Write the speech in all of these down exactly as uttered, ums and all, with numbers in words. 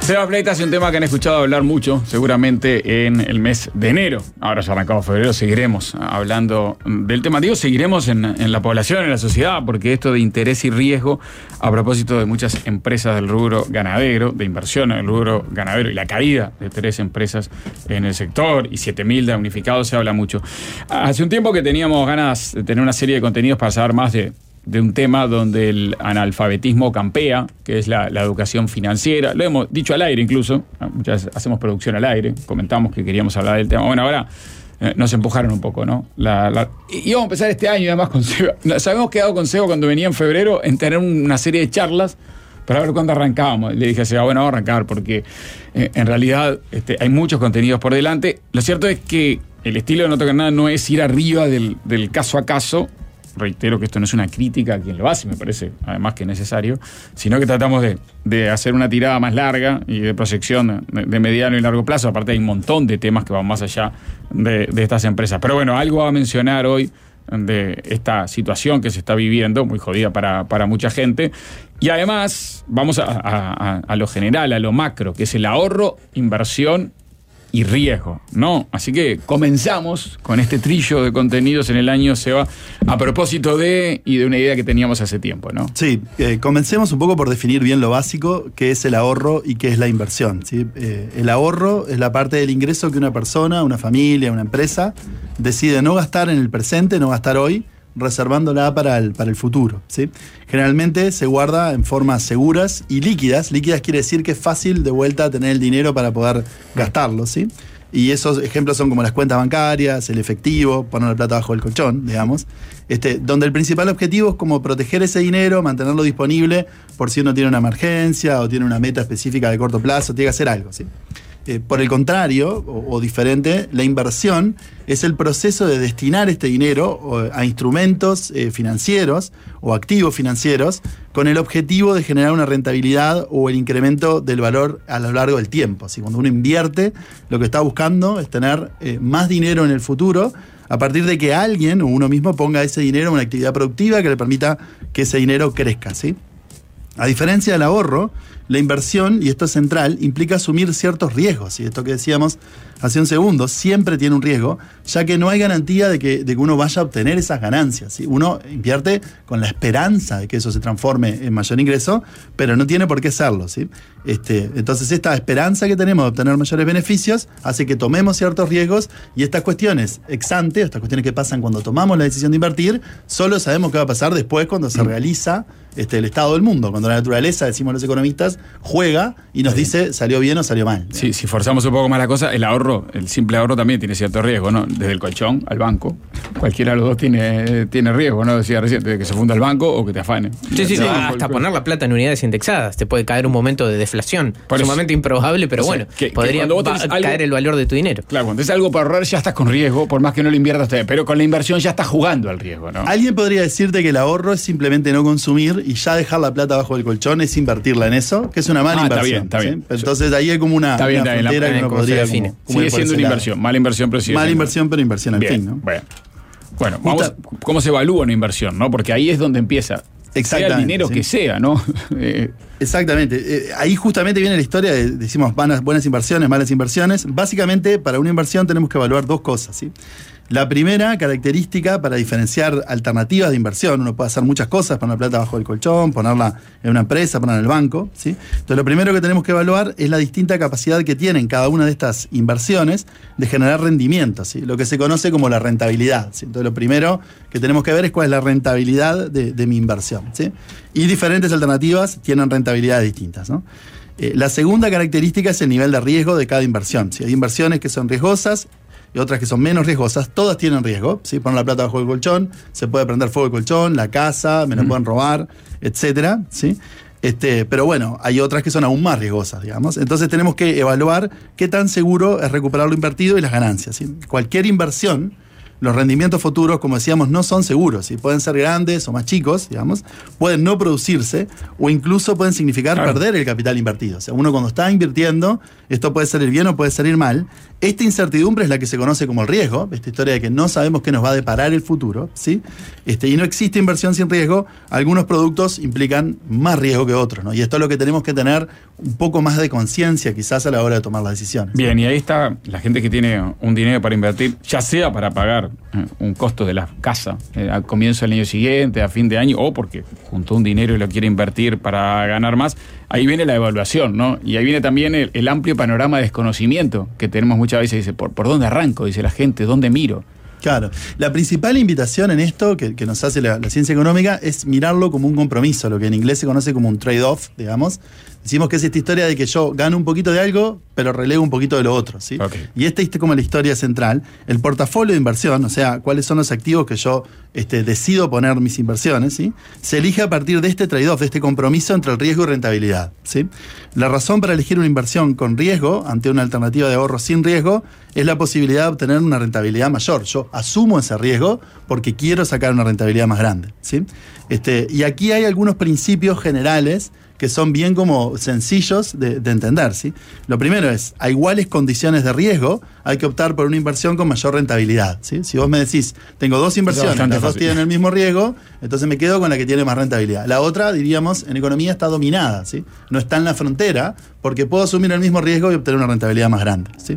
Seba Fleitas es un tema que han escuchado hablar mucho, seguramente en el mes de enero. Ahora ya arrancamos febrero, seguiremos hablando del tema. Digo, seguiremos en, en la población, en la sociedad, porque esto de interés y riesgo, a propósito de muchas empresas del rubro ganadero, de inversión en el rubro ganadero y la caída de tres empresas en el sector y siete mil damnificados, se habla mucho. Hace un tiempo que teníamos ganas de tener una serie de contenidos para saber más de de un tema donde el analfabetismo campea, que es la, la educación financiera. Lo hemos dicho al aire incluso, muchas veces hacemos producción al aire, comentamos que queríamos hablar del tema. Bueno, ahora eh, nos empujaron un poco, ¿no? La, la, íbamos a empezar este año además con Seba. Nos habíamos quedado con Seba cuando venía en febrero en tener una serie de charlas para ver cuándo arrancábamos. Le dije a Seba, bueno, vamos a arrancar porque eh, en realidad este, hay muchos contenidos por delante. Lo cierto es que el estilo de No Tocar Nada no es ir arriba del, del caso a caso. Reitero que esto no es una crítica a quien lo hace, me parece además que es necesario, sino que tratamos de, de hacer una tirada más larga y de proyección de, de mediano y largo plazo. Aparte hay un montón de temas que van más allá de, de estas empresas. Pero bueno, algo a mencionar hoy de esta situación que se está viviendo, muy jodida para, para mucha gente. Y además vamos a, a, a lo general, a lo macro, que es el ahorro, inversión y riesgo, ¿no? Así que comenzamos con este trillo de contenidos en el año, Seba, a propósito de, y de una idea que teníamos hace tiempo, ¿no? Sí, eh, comencemos un poco por definir bien lo básico, qué es el ahorro y qué es la inversión, ¿sí? Eh, el ahorro es la parte del ingreso que una persona, una familia, una empresa decide no gastar en el presente, no gastar hoy, reservándola para el, para el futuro, ¿sí? Generalmente se guarda en formas seguras y líquidas. Líquidas quiere decir que es fácil de vuelta tener el dinero para poder gastarlo, ¿sí? Y esos ejemplos son como las cuentas bancarias, el efectivo, poner la plata bajo el colchón, digamos, este, donde el principal objetivo es como proteger ese dinero, mantenerlo disponible por si uno tiene una emergencia o tiene una meta específica de corto plazo, tiene que hacer algo, ¿sí? Eh, por el contrario, o, o diferente, la inversión es el proceso de destinar este dinero o, a instrumentos eh, financieros o activos financieros con el objetivo de generar una rentabilidad o el incremento del valor a lo largo del tiempo. Así, cuando uno invierte, lo que está buscando es tener eh, más dinero en el futuro a partir de que alguien o uno mismo ponga ese dinero en una actividad productiva que le permita que ese dinero crezca, ¿sí? A diferencia del ahorro, la inversión, y esto es central, implica asumir ciertos riesgos. Y esto que decíamos hace un segundo, siempre tiene un riesgo, ya que no hay garantía de que, de que uno vaya a obtener esas ganancias, ¿sí? Uno invierte con la esperanza de que eso se transforme en mayor ingreso, pero no tiene por qué serlo, ¿sí? Este, entonces esta esperanza que tenemos de obtener mayores beneficios hace que tomemos ciertos riesgos, y estas cuestiones ex ante, estas cuestiones que pasan cuando tomamos la decisión de invertir, solo sabemos qué va a pasar después cuando se realiza este, el estado del mundo, cuando la naturaleza, decimos los economistas, juega y nos dice salió bien o salió mal. Sí, si forzamos un poco más la cosa, el ahorro, el simple ahorro también tiene cierto riesgo, ¿no? Desde el colchón al banco, cualquiera de los dos tiene, tiene riesgo, ¿no? Decía recién, de que se funda el banco o que te afane. Sí, sí, sí, hasta poner la plata en unidades indexadas, te puede caer un momento de deflación, Por sumamente eso, improbable, pero o sea, bueno, que, podría que va, algo, caer el valor de tu dinero. Claro, cuando es algo para ahorrar ya estás con riesgo, por más que no lo inviertas, pero con la inversión ya estás jugando al riesgo, ¿no? Alguien podría decirte que el ahorro es simplemente no consumir y ya dejar la plata bajo el colchón es invertirla en eso, que es una mala ah, inversión. Está bien, está bien. ¿sí? Entonces ahí hay como una, está bien, una está frontera bien, que uno podría como, como sigue siendo una inversión, mala inversión, pero sigue mala siendo. inversión, pero inversión al bien, fin, ¿no? Bueno, bueno vamos, ¿cómo se evalúa una inversión, no? Porque ahí es donde empieza. Sea el dinero ¿sí? que sea, ¿no? eh. Exactamente. Eh, ahí justamente viene la historia de, decimos, buenas, buenas inversiones, malas inversiones. Básicamente, para una inversión tenemos que evaluar dos cosas, ¿sí? La primera característica para diferenciar alternativas de inversión, uno puede hacer muchas cosas, poner plata bajo el colchón, ponerla en una empresa, ponerla en el banco, ¿sí? Entonces lo primero que tenemos que evaluar es la distinta capacidad que tienen cada una de estas inversiones de generar rendimientos, ¿sí? Lo que se conoce como la rentabilidad, ¿sí? Entonces lo primero que tenemos que ver es cuál es la rentabilidad de, de mi inversión, ¿sí? Y diferentes alternativas tienen rentabilidades distintas, ¿no? Eh, la segunda característica es el nivel de riesgo de cada inversión, ¿sí? Hay inversiones que son riesgosas y otras que son menos riesgosas, todas tienen riesgo, ¿sí? Poner la plata bajo el colchón, se puede prender fuego el colchón, la casa, me la mm. pueden robar, etcétera, ¿sí? Este, pero bueno, hay otras que son aún más riesgosas, digamos. Entonces tenemos que evaluar qué tan seguro es recuperar lo invertido y las ganancias, ¿sí? Cualquier inversión los rendimientos futuros, como decíamos, no son seguros, ¿sí? Pueden ser grandes o más chicos, digamos, pueden no producirse o incluso pueden significar claro. perder el capital invertido. O sea, uno cuando está invirtiendo, esto puede salir bien o puede salir mal. Esta incertidumbre es la que se conoce como el riesgo, esta historia de que no sabemos qué nos va a deparar el futuro, ¿sí? Este, y no existe inversión sin riesgo. Algunos productos implican más riesgo que otros, ¿no? Y esto es lo que tenemos que tener un poco más de conciencia quizás a la hora de tomar las decisiones. Bien, y ahí está la gente que tiene un dinero para invertir, ya sea para pagar eh, un costo de la casa eh, al comienzo del año siguiente, a fin de año, o porque juntó un dinero y lo quiere invertir para ganar más. Ahí viene la evaluación, ¿no? Y ahí viene también el, el amplio panorama de desconocimiento que tenemos muchas veces. Dice, ¿por, por dónde arranco? Dice la gente, ¿dónde miro? Claro. La principal invitación en esto que, que nos hace la, la ciencia económica es mirarlo como un compromiso, lo que en inglés se conoce como un trade-off, digamos. Decimos que es esta historia de que yo gano un poquito de algo, pero relego un poquito de lo otro, ¿sí? Okay. Y esta es como la historia central. El portafolio de inversión, o sea, cuáles son los activos que yo este, decido poner mis inversiones, ¿sí? Se elige a partir de este trade-off, de este compromiso entre el riesgo y rentabilidad, ¿sí? La razón para elegir una inversión con riesgo ante una alternativa de ahorro sin riesgo es la posibilidad de obtener una rentabilidad mayor. Yo asumo ese riesgo porque quiero sacar una rentabilidad más grande, ¿sí? Este, y aquí hay algunos principios generales que son bien como sencillos de, de entender, ¿sí? Lo primero es, a iguales condiciones de riesgo, hay que optar por una inversión con mayor rentabilidad, ¿sí? Si vos me decís, tengo dos inversiones, las dos fácil. Tienen el mismo riesgo, entonces me quedo con la que tiene más rentabilidad. La otra, diríamos, en economía está dominada, ¿sí? No está en la frontera, porque puedo asumir el mismo riesgo y obtener una rentabilidad más grande, ¿sí?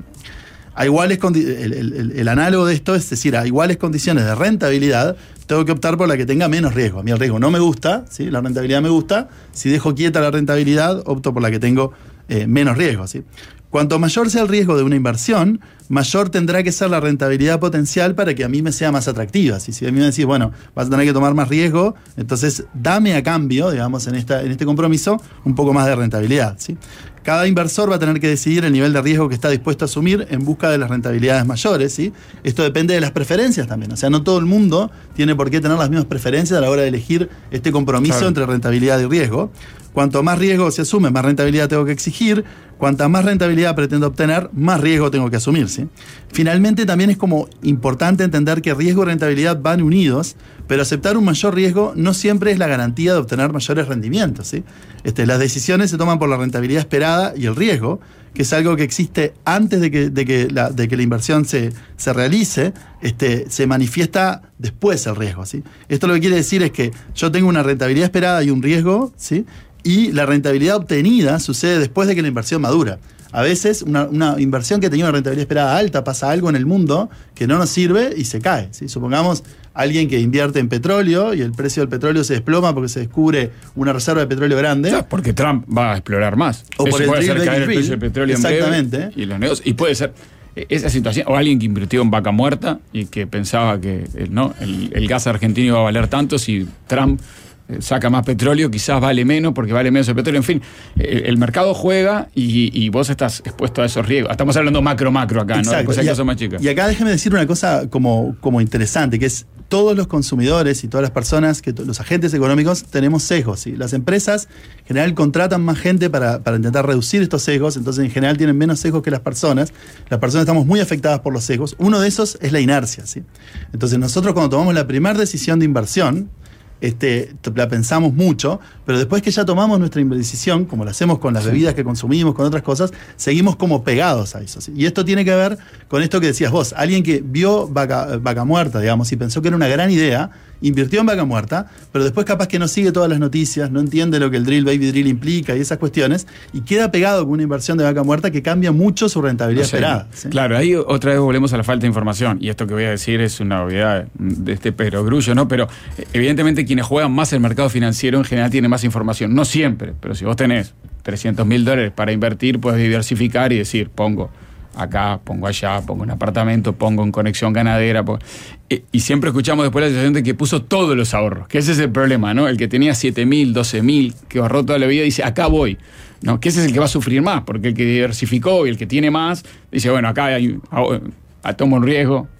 A iguales condi- el, el, el análogo de esto es decir, a iguales condiciones de rentabilidad, tengo que optar por la que tenga menos riesgo. A mí el riesgo no me gusta, ¿sí? La rentabilidad me gusta. Si dejo quieta la rentabilidad, opto por la que tengo eh, menos riesgo, ¿sí? Cuanto mayor sea el riesgo de una inversión, mayor tendrá que ser la rentabilidad potencial para que a mí me sea más atractiva. ¿Sí? Si a mí me decís, bueno, vas a tener que tomar más riesgo, entonces dame a cambio, digamos, en, esta, en este compromiso, un poco más de rentabilidad, ¿sí? Cada inversor va a tener que decidir el nivel de riesgo que está dispuesto a asumir en busca de las rentabilidades mayores, ¿sí? Esto depende de las preferencias también. O sea, no todo el mundo tiene por qué tener las mismas preferencias a la hora de elegir este compromiso claro. entre rentabilidad y riesgo. Cuanto más riesgo se asume, más rentabilidad tengo que exigir. Cuanta más rentabilidad pretendo obtener, más riesgo tengo que asumir, ¿sí? Finalmente, también es como importante entender que riesgo y rentabilidad van unidos, pero aceptar un mayor riesgo no siempre es la garantía de obtener mayores rendimientos, ¿sí? Este, las decisiones se toman por la rentabilidad esperada y el riesgo, que es algo que existe antes de que, de que, la, de que la inversión se, se realice, este, se manifiesta después el riesgo, ¿sí? Esto lo que quiere decir es que yo tengo una rentabilidad esperada y un riesgo, ¿sí? Y la rentabilidad obtenida sucede después de que la inversión madura. A veces una, una inversión que tenía una rentabilidad esperada alta, pasa algo en el mundo que no nos sirve y se cae, ¿sí? Supongamos alguien que invierte en petróleo y el precio del petróleo se desploma porque se descubre una reserva de petróleo grande. Claro, porque Trump va a explorar más. O Eso por el puede hacer caer el drill, precio del petróleo exactamente. En breve y los negocios. Y puede ser esa situación, o alguien que invirtió en vaca muerta y que pensaba que no, el, el gas argentino iba a valer tanto si Trump saca más petróleo, quizás vale menos porque vale menos el petróleo. En fin, el, el mercado juega y, y vos estás expuesto a esos riesgos. Estamos hablando macro, macro acá, exacto, ¿no? De cosas y, que son más chicas. Y acá déjeme decir una cosa como, como interesante, que es todos los consumidores y todas las personas, que los agentes económicos, tenemos sesgos, ¿sí? Las empresas en general contratan más gente para, para intentar reducir estos sesgos, entonces en general tienen menos sesgos que las personas. Las personas estamos muy afectadas por los sesgos. Uno de esos es la inercia, ¿sí? Entonces nosotros cuando tomamos la primera decisión de inversión, Este, la pensamos mucho, pero después que ya tomamos nuestra decisión, como lo hacemos con las bebidas que consumimos, con otras cosas, seguimos como pegados a eso, ¿sí? Y esto tiene que ver con esto que decías vos, alguien que vio vaca, vaca muerta, digamos, y pensó que era una gran idea, invirtió en vaca muerta, pero después capaz que no sigue todas las noticias, no entiende lo que el drill, baby drill implica y esas cuestiones, y queda pegado con una inversión de vaca muerta que cambia mucho su rentabilidad no sé, esperada, ¿sí? Claro, ahí otra vez volvemos a la falta de información, y esto que voy a decir es una obviedad de este perogrullo, ¿no? Pero evidentemente quienes juegan más el mercado financiero en general tienen más información, no siempre, pero si vos tenés trescientos mil dólares para invertir, puedes diversificar y decir, pongo acá, pongo allá, pongo un apartamento, pongo en conexión ganadera. Pongo... Y, y siempre escuchamos después la sensación de que puso todos los ahorros, que ese es el problema, ¿no? El que tenía siete mil, doce mil, que ahorró toda la vida, dice, acá voy, ¿no? Que ese es el que va a sufrir más, porque el que diversificó y el que tiene más, dice, bueno, acá hay, a, a, tomo un riesgo,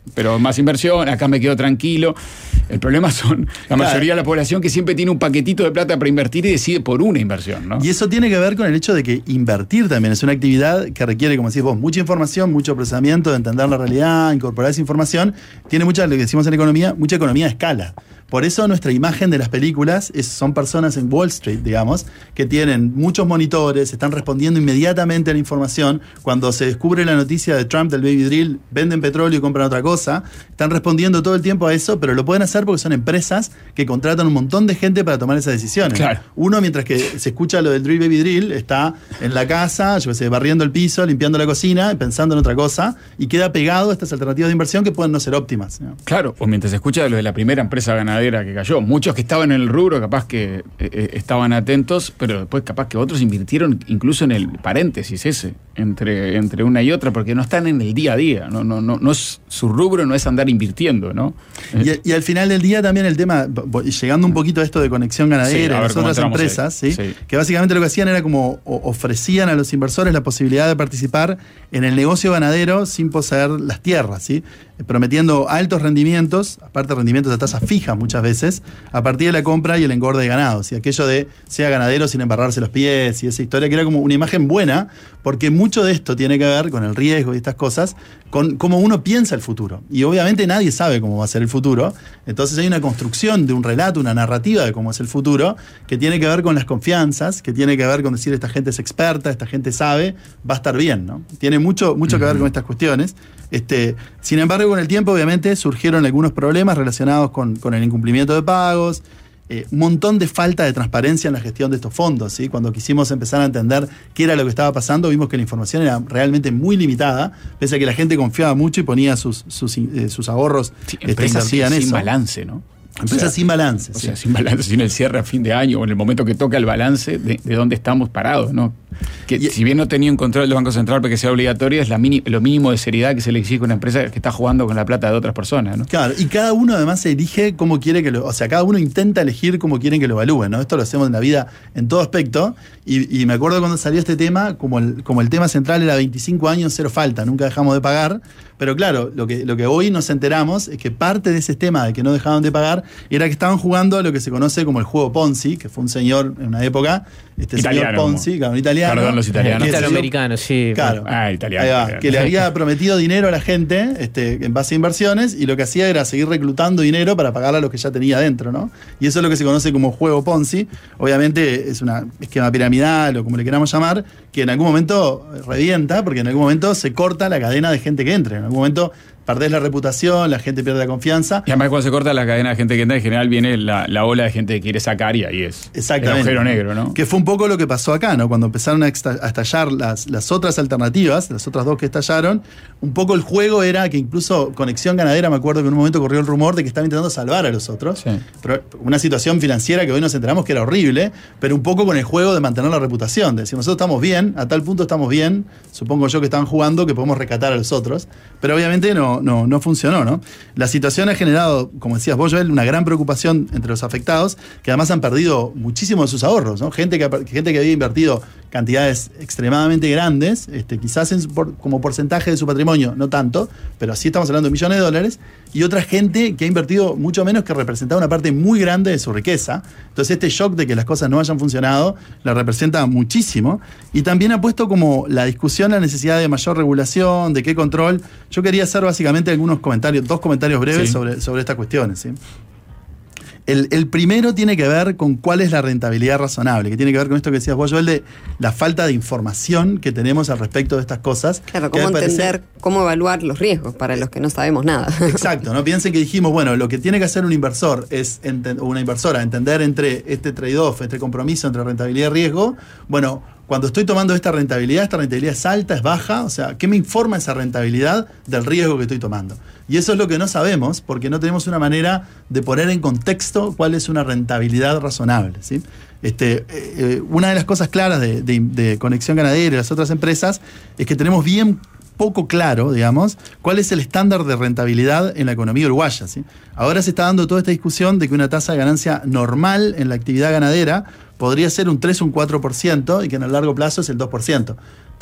pero más inversión, acá me quedo tranquilo. El problema son la Claro. mayoría de la población que siempre tiene un paquetito de plata para invertir y decide por una inversión, ¿no? Y eso tiene que ver con el hecho de que invertir también es una actividad que requiere, como decís vos, mucha información, mucho procesamiento de entender la realidad, incorporar esa información. Tiene mucha, lo que decimos en economía, mucha economía de escala. Por eso nuestra imagen de las películas es, son personas en Wall Street, digamos, que tienen muchos monitores, están respondiendo inmediatamente a la información. Cuando se descubre la noticia de Trump del baby drill, venden petróleo y compran otra cosa. Están respondiendo todo el tiempo a eso, pero lo pueden hacer porque son empresas que contratan un montón de gente para tomar esas decisiones. Claro. Uno, mientras que se escucha lo del drill baby drill, está en la casa, yo qué sé, barriendo el piso, limpiando la cocina, pensando en otra cosa, y queda pegado a estas alternativas de inversión que pueden no ser óptimas, ¿no? Claro, o mientras se escucha lo de la primera empresa ganadera que cayó. Muchos que estaban en el rubro capaz que eh, estaban atentos, pero después capaz que otros invirtieron incluso en el paréntesis ese, entre, entre una y otra, porque no están en el día a día. No, no, no, no es, su rubro no es andar invirtiendo, ¿no? Y, y al final del día también el tema, llegando un poquito a esto de Conexión Ganadera Sí, a y ver las cómo otras entramos empresas, ahí. ¿sí? Sí. Que básicamente lo que hacían era como o- ofrecían a los inversores la posibilidad de participar en el negocio ganadero sin poseer las tierras, ¿sí? Prometiendo altos rendimientos, aparte rendimientos a tasa fija muchas veces, a partir de la compra y el engorde de ganados. Y aquello de sea ganadero sin embarrarse los pies y esa historia que era como una imagen buena, porque mucho de esto tiene que ver con el riesgo y estas cosas, con cómo uno piensa el futuro. Y obviamente nadie sabe cómo va a ser el futuro. Entonces hay una construcción de un relato, una narrativa de cómo es el futuro, que tiene que ver con las confianzas, que tiene que ver con decir esta gente es experta, esta gente sabe, va a estar bien, ¿no? Tiene mucho, mucho que ver con estas cuestiones. Este, sin embargo, con el tiempo, obviamente, surgieron algunos problemas relacionados con, con el incumplimiento de pagos, eh, un montón de falta de transparencia en la gestión de estos fondos, ¿sí? Cuando quisimos empezar a entender qué era lo que estaba pasando, vimos que la información era realmente muy limitada, pese a que la gente confiaba mucho y ponía sus, sus, eh, sus ahorros, Sí, este, empresas sin, invertía en sin eso. balance, ¿no? Empresas O sea, sin balance. O sí. sea, sin balance, sin el cierre a fin de año o en el momento que toca el balance de, de dónde estamos parados, ¿no? Que Y- si bien no tenía un control del Banco Central para que sea obligatorio, es la mini- lo mínimo de seriedad que se le exige a una empresa que está jugando con la plata de otras personas, ¿no? Claro, y cada uno además elige cómo quiere que lo, o sea, cada uno intenta elegir cómo quieren que lo evalúen, ¿no? Esto lo hacemos en la vida en todo aspecto, y, y me acuerdo cuando salió este tema, como el, como el tema central era veinticinco años, cero falta, nunca dejamos de pagar, pero claro, lo que, lo que hoy nos enteramos es que parte de ese tema de que no dejaban de pagar era que estaban jugando a lo que se conoce como el juego Ponzi, que fue un señor en una época, este Italiano, señor Ponzi, claro, un italiano. Perdón, los italianos. que ese señor- Italoamericano, sí. Claro. Ah, italiano. Ahí va, italiano. que le había prometido dinero a la gente este, en base a inversiones y lo que hacía era seguir reclutando dinero para pagar a los que ya tenía adentro, ¿no? Y eso es lo que se conoce como juego Ponzi. Obviamente es un esquema piramidal o como le queramos llamar, que en algún momento revienta porque en algún momento se corta la cadena de gente que entra. En algún momento perdés la reputación, la gente pierde la confianza. Y además cuando se corta la cadena de gente que entra, en general viene la, la ola de gente que quiere sacar y ahí es Exactamente. el agujero negro, ¿no? Que fue un poco lo que pasó acá, ¿no? Cuando empezaron a, esta- a estallar las, las otras alternativas, las otras dos que estallaron, un poco el juego era que incluso Conexión Ganadera, me acuerdo que en un momento corrió el rumor de que estaba intentando salvar a los otros. Sí. Pero una situación financiera que hoy nos enteramos que era horrible, pero un poco con el juego de mantener la reputación, de decir, nosotros estamos bien, a tal punto estamos bien, supongo yo que estaban jugando, que podemos rescatar a los otros, pero obviamente no, no, no funcionó, ¿no? La situación ha generado, como decías vos, Joel, una gran preocupación entre los afectados, que además han perdido muchísimo de sus ahorros, ¿no? Gente que, ha- gente que había invertido cantidades extremadamente grandes, este, quizás en su- por- como porcentaje de su patrimonio, no tanto, pero sí estamos hablando de millones de dólares, y otra gente que ha invertido mucho menos, que representaba una parte muy grande de su riqueza. Entonces este shock de que las cosas no hayan funcionado la representa muchísimo, y también ha puesto como la discusión la necesidad de mayor regulación, de qué control. Yo quería hacer básicamente algunos comentarios, dos comentarios breves Sí. sobre, sobre estas cuestiones, ¿sí? El, el primero tiene que ver con cuál es la rentabilidad razonable, que tiene que ver con esto que decías vos, Joel, de la falta de información que tenemos al respecto de estas cosas. Claro, que cómo me parece- entender, cómo evaluar los riesgos para los que no sabemos nada. Exacto, ¿no? Piensen que dijimos, bueno, lo que tiene que hacer un inversor es enten- o una inversora, entender entre este trade-off, este compromiso entre rentabilidad y riesgo. Bueno, cuando estoy tomando esta rentabilidad, esta rentabilidad es alta, es baja, o sea, ¿qué me informa esa rentabilidad del riesgo que estoy tomando? Y eso es lo que no sabemos, porque no tenemos una manera de poner en contexto cuál es una rentabilidad razonable, ¿sí? Este, eh, eh, una de las cosas claras de, de- de Conexión Ganadera y las otras empresas es que tenemos bien poco claro, digamos, cuál es el estándar de rentabilidad en la economía uruguaya, ¿sí? Ahora se está dando toda esta discusión de que una tasa de ganancia normal en la actividad ganadera podría ser un tres o un cuatro por ciento y que en el largo plazo es el dos por ciento.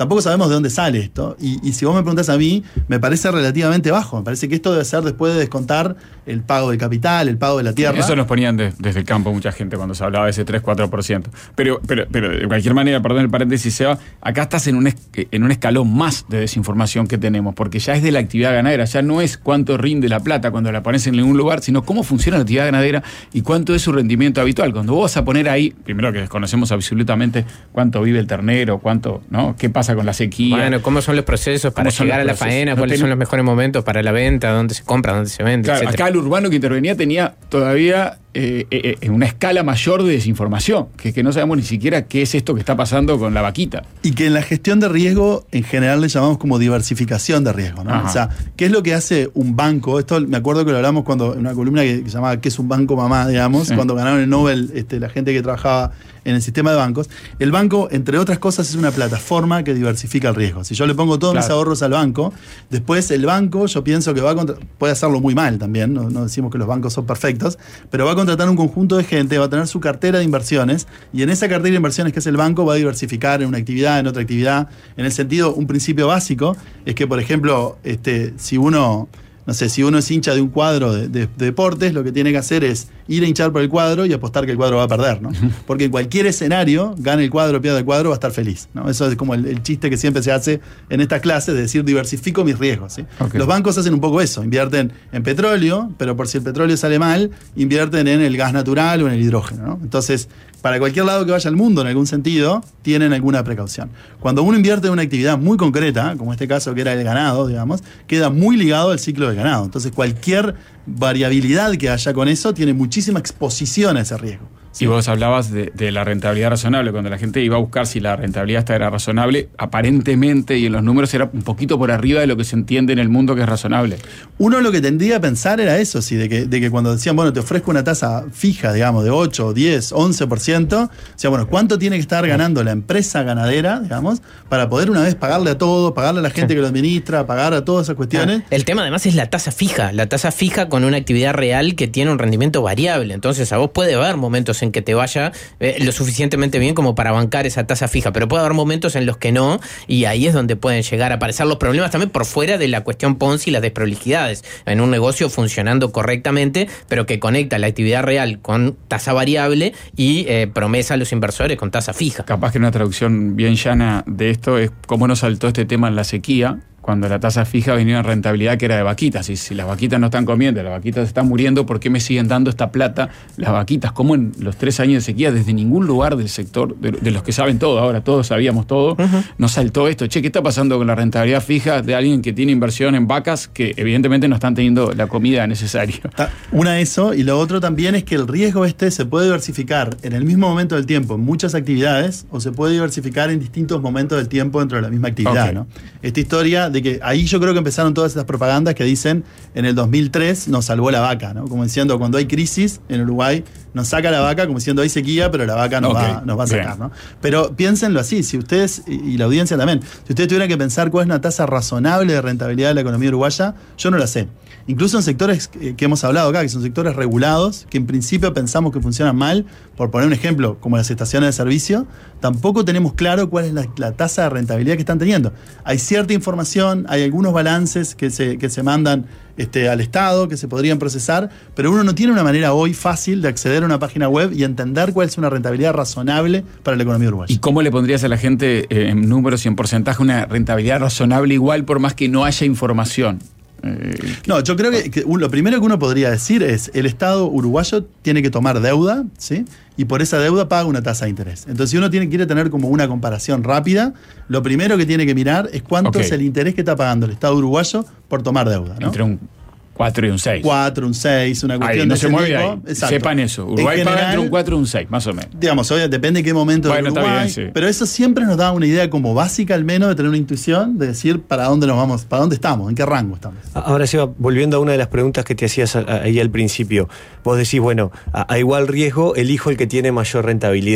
tampoco sabemos de dónde sale esto. Y, y si vos me preguntás a mí, me parece relativamente bajo. Me parece que esto debe ser después de descontar el pago del capital, el pago de la tierra. Eso nos ponían de, desde el campo mucha gente cuando se hablaba de ese tres cuatro por ciento. Pero, pero, pero de cualquier manera, perdón el paréntesis, Seba, acá estás en un, es, en un escalón más de desinformación que tenemos, porque ya es de la actividad ganadera, ya no es cuánto rinde la plata cuando la pones en ningún lugar, sino cómo funciona la actividad ganadera y cuánto es su rendimiento habitual. Cuando vos vas a poner ahí, primero que desconocemos absolutamente cuánto vive el ternero, cuánto, ¿no? ¿Qué pasa con la sequía? Bueno, cómo son los procesos para llegar a la faena, no cuáles ten... son los mejores momentos para la venta, dónde se compra, dónde se vende, claro, etcétera. Acá el urbano que intervenía tenía todavía eh, eh, eh, una escala mayor de desinformación, que es que no sabemos ni siquiera qué es esto que está pasando con la vaquita. Y que en la gestión de riesgo, en general, le llamamos como diversificación de riesgo, ¿no? Ajá. O sea, ¿qué es lo que hace un banco? Esto me acuerdo que lo hablamos cuando en una columna que, que se llamaba ¿Qué es un banco, mamá? Digamos, sí. Cuando ganaron el Nobel este, la gente que trabajaba en el sistema de bancos. El banco, entre otras cosas, es una plataforma que diversifica el riesgo. Si yo le pongo todos claro. mis ahorros al banco, después el banco, yo pienso que va a contra- puede hacerlo muy mal también, no, no decimos que los bancos son perfectos, pero va a contratar un conjunto de gente, va a tener su cartera de inversiones, y en esa cartera de inversiones que es el banco va a diversificar en una actividad, en otra actividad. En el sentido, un principio básico es que, por ejemplo, este, si uno... No sé, si uno es hincha de un cuadro de, de, de deportes, lo que tiene que hacer es ir a hinchar por el cuadro y apostar que el cuadro va a perder, ¿no? Porque en cualquier escenario, gane el cuadro o pierda el cuadro, va a estar feliz, ¿no? Eso es como el, el chiste que siempre se hace en estas clases, de decir, diversifico mis riesgos, ¿sí? Okay. Los bancos hacen un poco eso, invierten en petróleo, pero por si el petróleo sale mal, invierten en el gas natural o en el hidrógeno, ¿no? Entonces, para cualquier lado que vaya al mundo, en algún sentido, tienen alguna precaución. Cuando uno invierte en una actividad muy concreta, como este caso que era el ganado, digamos, queda muy ligado al ciclo del ganado. Entonces, cualquier variabilidad que haya con eso tiene muchísima exposición a ese riesgo. Sí. Y vos hablabas de, de la rentabilidad razonable. Cuando la gente iba a buscar si la rentabilidad esta era razonable, aparentemente y en los números era un poquito por arriba de lo que se entiende en el mundo que es razonable. Uno lo que tendría a pensar era eso, sí, de que, de que cuando decían, bueno, te ofrezco una tasa fija, digamos, de ocho, diez, once por ciento, o sea, bueno, ¿cuánto tiene que estar ganando la empresa ganadera, digamos, para poder una vez pagarle a todo, pagarle a la gente sí. que lo administra, pagar a todas esas cuestiones? Ah, el tema además es la tasa fija, la tasa fija con una actividad real que tiene un rendimiento variable. Entonces a vos puede haber momentos en que te vaya eh, lo suficientemente bien como para bancar esa tasa fija, pero puede haber momentos en los que no, y ahí es donde pueden llegar a aparecer los problemas también por fuera de la cuestión Ponzi y las desprolijidades. En un negocio funcionando correctamente, pero que conecta la actividad real con tasa variable y eh, promesa a los inversores con tasa fija. Capaz que una traducción bien llana de esto es cómo nos saltó este tema en la sequía, cuando la tasa fija venía una rentabilidad que era de vaquitas. Y si las vaquitas no están comiendo, las vaquitas están muriendo, ¿por qué me siguen dando esta plata las vaquitas? Como en los tres años de sequía, desde ningún lugar del sector, de, de los que saben todo, ahora todos sabíamos todo, uh-huh. nos saltó esto. Che, ¿qué está pasando con la rentabilidad fija de alguien que tiene inversión en vacas que evidentemente no están teniendo la comida necesaria? Una, eso, y lo otro también es que el riesgo este se puede diversificar en el mismo momento del tiempo en muchas actividades, o se puede diversificar en distintos momentos del tiempo dentro de la misma actividad, okay. ¿no? Esta historia de que ahí yo creo que empezaron todas estas propagandas que dicen en el dos mil tres nos salvó la vaca, ¿no? Como diciendo, cuando hay crisis en Uruguay nos saca la vaca, como diciendo hay sequía, pero la vaca nos, okay. va, nos va a sacar, ¿no? Pero piénsenlo así, si ustedes, y la audiencia también, si ustedes tuvieran que pensar cuál es una tasa razonable de rentabilidad de la economía uruguaya, yo no la sé. Incluso en sectores que hemos hablado acá, que son sectores regulados, que en principio pensamos que funcionan mal, por poner un ejemplo, como las estaciones de servicio, tampoco tenemos claro cuál es la, la tasa de rentabilidad que están teniendo. Hay cierta información, hay algunos balances que se, que se mandan este, al Estado, que se podrían procesar, pero uno no tiene una manera hoy fácil de acceder a una página web y entender cuál es una rentabilidad razonable para la economía uruguaya. ¿Y cómo le pondrías a la gente eh, en números y en porcentaje una rentabilidad razonable igual por más que no haya información? Eh, no, yo creo que, que lo primero que uno podría decir es el Estado uruguayo tiene que tomar deuda, ¿sí? Y por esa deuda paga una tasa de interés. Entonces, si uno tiene, quiere tener como una comparación rápida, lo primero que tiene que mirar es cuánto okay. es el interés que está pagando el Estado uruguayo por tomar deuda, ¿no? Entre un cuatro y un seis. cuatro, un seis, una cuestión ahí, no de se ese mueve tipo. Ahí. Exacto. Sepan eso. Uruguay general, paga entre un cuatro y un seis, más o menos. Digamos, obviamente, depende de qué momento bueno, de Uruguay. Está bien, sí. Pero eso siempre nos da una idea como básica, al menos, de tener una intuición, de decir para dónde nos vamos, para dónde estamos, en qué rango estamos. Ahora, Seba, volviendo a una de las preguntas que te hacías ahí al principio. Vos decís, bueno, a, a igual riesgo, elijo el que tiene mayor rentabilidad.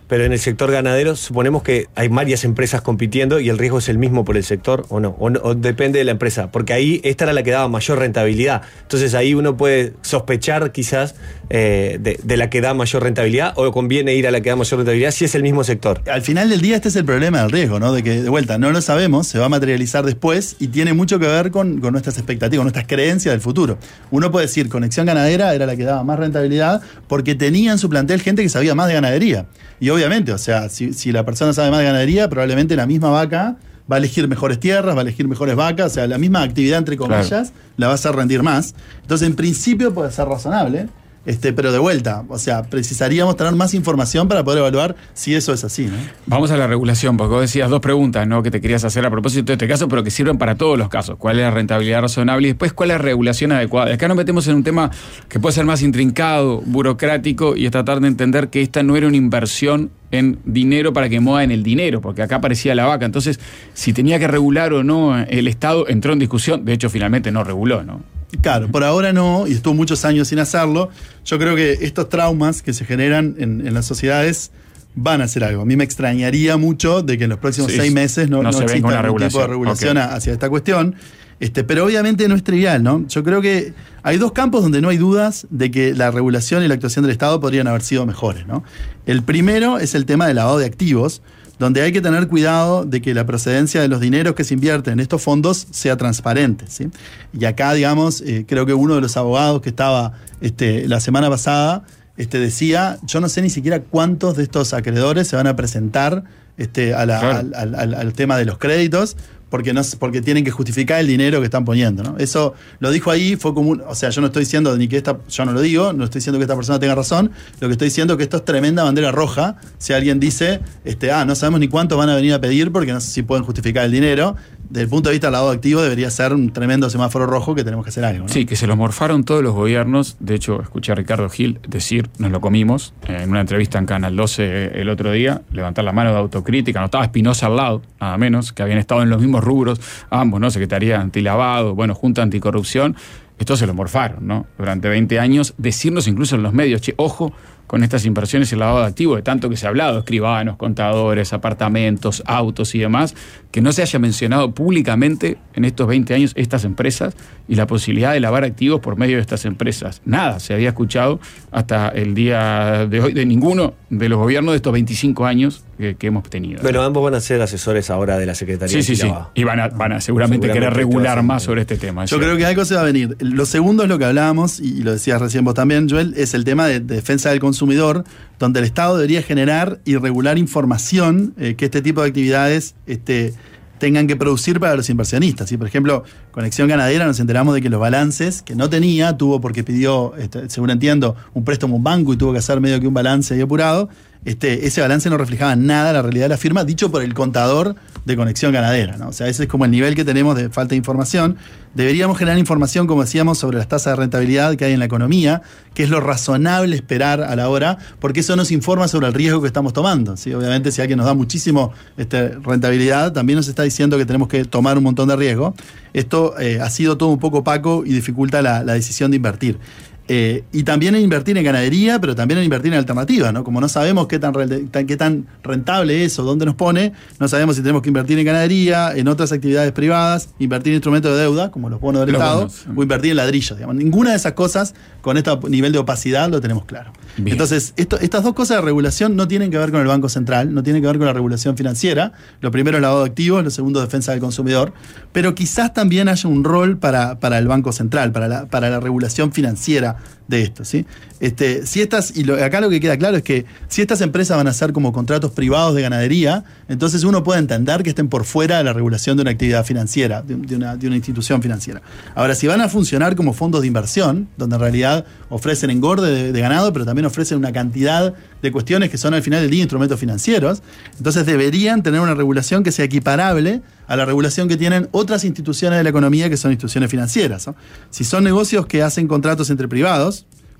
Pero en el sector ganadero suponemos que hay varias empresas compitiendo y el riesgo es el mismo por el sector, ¿o no? O, no, o depende de la empresa, porque ahí esta era la que daba mayor rentabilidad. Entonces ahí uno puede sospechar quizás eh, de, de la que da mayor rentabilidad, o conviene ir a la que da mayor rentabilidad si es el mismo sector. Al final del día este es el problema del riesgo, ¿no? De que, de vuelta, no lo sabemos, se va a materializar después y tiene mucho que ver con, con nuestras expectativas, con nuestras creencias del futuro. Uno puede decir, Conexión Ganadera era la que daba más rentabilidad porque tenía en su plantel gente que sabía más de ganadería. Y obviamente, o sea, si, si la persona sabe más de ganadería, probablemente la misma vaca va a elegir mejores tierras, va a elegir mejores vacas, o sea, la misma actividad, entre comillas, claro, la va a hacer rendir más. Entonces, en principio puede ser razonable, este, pero de vuelta, o sea, precisaríamos tener más información para poder evaluar si eso es así, ¿no? Vamos a la regulación, porque vos decías dos preguntas, ¿no?, que te querías hacer a propósito de este caso, pero que sirven para todos los casos. ¿Cuál es la rentabilidad razonable? Y después, ¿cuál es la regulación adecuada? Acá nos metemos en un tema que puede ser más intrincado, burocrático, y es tratar de entender que esta no era una inversión en dinero para que muevan el dinero, porque acá aparecía la vaca. Entonces, si tenía que regular o no, el Estado entró en discusión. De hecho, finalmente no reguló, ¿no? Claro, por ahora no, y estuvo muchos años sin hacerlo. Yo creo que estos traumas que se generan en, en las sociedades van a hacer algo. A mí me extrañaría mucho de que en los próximos sí, seis meses no, no, no exista algún regulación. tipo de regulación okay. hacia esta cuestión. Este, pero obviamente no es trivial, ¿no? Yo creo que hay dos campos donde no hay dudas de que la regulación y la actuación del Estado podrían haber sido mejores, ¿no? El primero es el tema del lavado de activos, donde hay que tener cuidado de que la procedencia de los dineros que se invierten en estos fondos sea transparente, ¿sí? Y acá, digamos, eh, creo que uno de los abogados que estaba este, la semana pasada este, decía, yo no sé ni siquiera cuántos de estos acreedores se van a presentar este, a la, claro. al, al, al, al tema de los créditos, porque no porque tienen que justificar el dinero que están poniendo, ¿no? Eso lo dijo ahí, fue como un, o sea, yo no estoy diciendo ni que esta, yo no lo digo, no estoy diciendo que esta persona tenga razón, lo que estoy diciendo es que esto es tremenda bandera roja, si alguien dice, este, ah, no sabemos ni cuántos van a venir a pedir porque no sé si pueden justificar el dinero. Desde el punto de vista del lavado activo debería ser un tremendo semáforo rojo que tenemos que hacer algo, ¿no? Sí, que se los morfaron todos los gobiernos. De hecho, escuché a Ricardo Gil decir, nos lo comimos, eh, en una entrevista en Canal doce el otro día, levantar la mano de autocrítica. No estaba Espinosa al lado, nada menos, que habían estado en los mismos rubros, ambos, ¿no? Secretaría Antilavado, bueno, Junta Anticorrupción. Esto se lo morfaron, ¿no? Durante veinte años, decirnos incluso en los medios, che, ojo con estas inversiones y el lavado de activos, de tanto que se ha hablado, escribanos, contadores, apartamentos, autos y demás, que no se haya mencionado públicamente en estos veinte años estas empresas y la posibilidad de lavar activos por medio de estas empresas. Nada se había escuchado hasta el día de hoy de ninguno de los gobiernos de estos veinticinco años que, que hemos tenido. Bueno, ambos van a ser asesores ahora de la Secretaría. Sí, sí, sí. Y van a, van a seguramente, seguramente querer regular más sobre este tema. Yo creo que algo se va a venir. Lo segundo es lo que hablábamos, y lo decías recién vos también, Joel, es el tema de, de defensa del consumidor, donde el Estado debería generar y regular información eh, que este tipo de actividades este, tengan que producir para los inversionistas, ¿sí? Por ejemplo, Conexión Ganadera nos enteramos de que los balances que no tenía, tuvo porque pidió, este, según entiendo, un préstamo a un banco y tuvo que hacer medio que un balance ahí apurado. Este, ese balance no reflejaba nada la realidad de la firma, dicho por el contador de Conexión Ganadera, ¿no? O sea, ese es como el nivel que tenemos de falta de información. Deberíamos generar información, como decíamos, sobre las tasas de rentabilidad que hay en la economía, que es lo razonable esperar a la hora, porque eso nos informa sobre el riesgo que estamos tomando, ¿sí? Obviamente, si alguien nos da muchísimo este, rentabilidad, también nos está diciendo que tenemos que tomar un montón de riesgo. Esto eh, ha sido todo un poco opaco y dificulta la, la decisión de invertir. Eh, y también en invertir en ganadería, pero también en invertir en alternativas, ¿no? Como no sabemos qué tan, qué tan rentable es o dónde nos pone, no sabemos si tenemos que invertir en ganadería, en otras actividades privadas, invertir en instrumentos de deuda, como los bonos del los Estado, bonos. O invertir en ladrillos, digamos. Ninguna de esas cosas, con este nivel de opacidad, lo tenemos claro. Bien. Entonces, esto, estas dos cosas de regulación no tienen que ver con el Banco Central, no tienen que ver con la regulación financiera. Lo primero es lavado de activos, lo segundo defensa del consumidor, pero quizás también haya un rol para, para el Banco Central, para la, para la regulación financiera de esto, ¿sí? Este, si estas, y lo, acá lo que queda claro es que si estas empresas van a ser como contratos privados de ganadería, entonces uno puede entender que estén por fuera de la regulación de una actividad financiera, de, de, una, de una institución financiera. Ahora, si van a funcionar como fondos de inversión, donde en realidad ofrecen engorde de, de ganado, pero también ofrecen una cantidad de cuestiones que son al final del día instrumentos financieros, entonces deberían tener una regulación que sea equiparable a la regulación que tienen otras instituciones de la economía que son instituciones financieras, ¿no? Si son negocios que hacen contratos entre privados,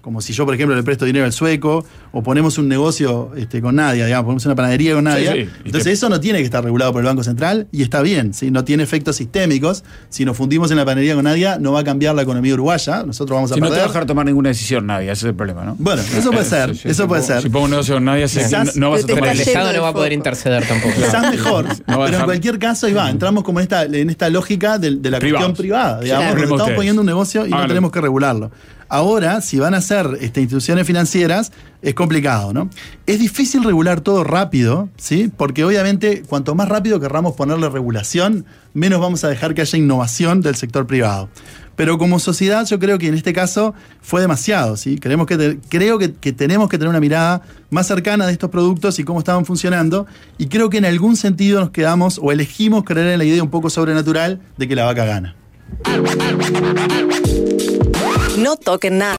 como si yo, por ejemplo, le presto dinero al sueco, o ponemos un negocio este, con Nadia, digamos, ponemos una panadería con Nadia. Sí, sí. Entonces te... eso no tiene que estar regulado por el Banco Central y está bien, ¿sí? No tiene efectos sistémicos. Si nos fundimos en la panadería con Nadia, no va a cambiar la economía uruguaya, nosotros vamos a si perder. no te va a dejar tomar ninguna decisión Nadia, ese es el problema, ¿no? Bueno, eso puede ser, Sí, sí, eso si puede pongo, ser. Si pongo un negocio con Nadia, sé Quizás- que no, no vas a Pero te tomar Pero el está Estado lleno no va a de poder foco. interceder tampoco. Quizás mejor, No va a pero en dejar- cualquier caso, ahí va, entramos como en esta, en esta lógica de, de la Privados. cuestión privada, digamos, Claro. donde Hablemos estamos ustedes. poniendo un negocio y no Háganlo. tenemos que regularlo. Ahora, si van a ser este, instituciones financieras, es complicado, ¿no? Es difícil regular todo rápido, ¿sí? Porque obviamente, cuanto más rápido querramos ponerle regulación, menos vamos a dejar que haya innovación del sector privado. Pero como sociedad, yo creo que en este caso fue demasiado, ¿sí? Creemos que te- creo que, que tenemos que tener una mirada más cercana de estos productos y cómo estaban funcionando. Y creo que en algún sentido nos quedamos o elegimos creer en la idea un poco sobrenatural de que la vaca gana. No toquen nada.